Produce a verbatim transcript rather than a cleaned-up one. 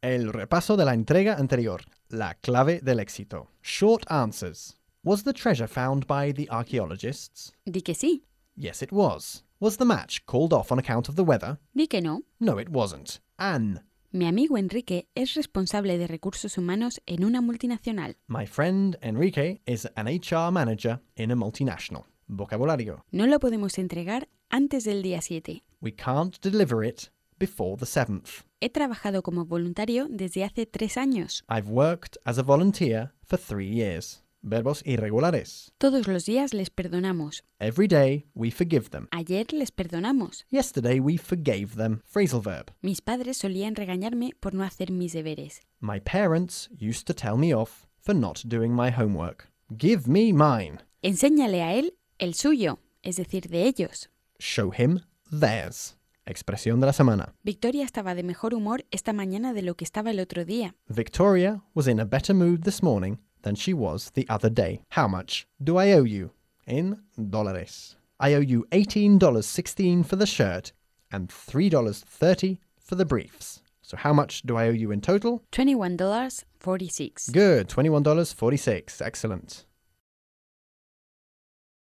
El repaso de la entrega anterior. La clave del éxito. Short answers. Was the treasure found by the archaeologists? Di que sí. Yes, it was. Was the match called off on account of the weather? Di que no. No, it wasn't. Anne. Mi amigo Enrique es responsable de recursos humanos en una multinacional. My friend Enrique is an H R manager in a multinational. Vocabulario. No lo podemos entregar antes del día siete. We can't deliver it before the seventh. He trabajado como voluntario desde hace tres años. I've worked as a volunteer for three years. Verbos irregulares. Todos los días les perdonamos. Every day we forgive them. Ayer les perdonamos. Yesterday we forgave them. Phrasal verb. Mis padres solían regañarme por no hacer mis deberes. My parents used to tell me off for not doing my homework. Give me mine. Enséñale a él el suyo, es decir, de ellos. Show him theirs. Expresión de la semana. Victoria estaba de mejor humor esta mañana de lo que estaba el otro día. Victoria was in a better mood this morning than she was the other day. How much do I owe you? In dólares. I owe you eighteen dollars and sixteen cents for the shirt and three dollars and thirty cents for the briefs. So how much do I owe you in total? twenty-one dollars and forty-six cents. Good, twenty-one dollars and forty-six cents. Excellent.